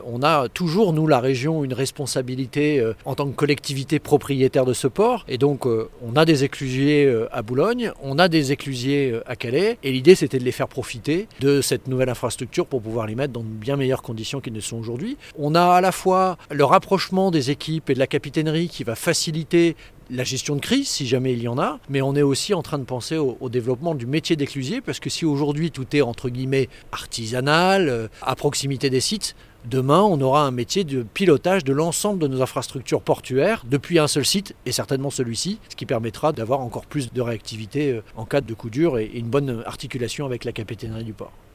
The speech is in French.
On a toujours, nous, la région, une responsabilité en tant que collectivité propriétaire de ce port. Et donc, on a des éclusiers à Boulogne, on a des éclusiers à Calais. Et l'idée, c'était de les faire profiter de cette nouvelle infrastructure pour pouvoir les mettre dans de bien meilleures conditions qu'ils ne sont aujourd'hui. On a à la fois le rapprochement des équipes et de la capitainerie qui va faciliter la gestion de crise, si jamais il y en a, mais on est aussi en train de penser au développement du métier d'éclusier, parce que si aujourd'hui tout est entre guillemets artisanal, à proximité des sites, demain on aura un métier de pilotage de l'ensemble de nos infrastructures portuaires depuis un seul site, et certainement celui-ci, ce qui permettra d'avoir encore plus de réactivité en cas de coup dur et une bonne articulation avec la capitainerie du port.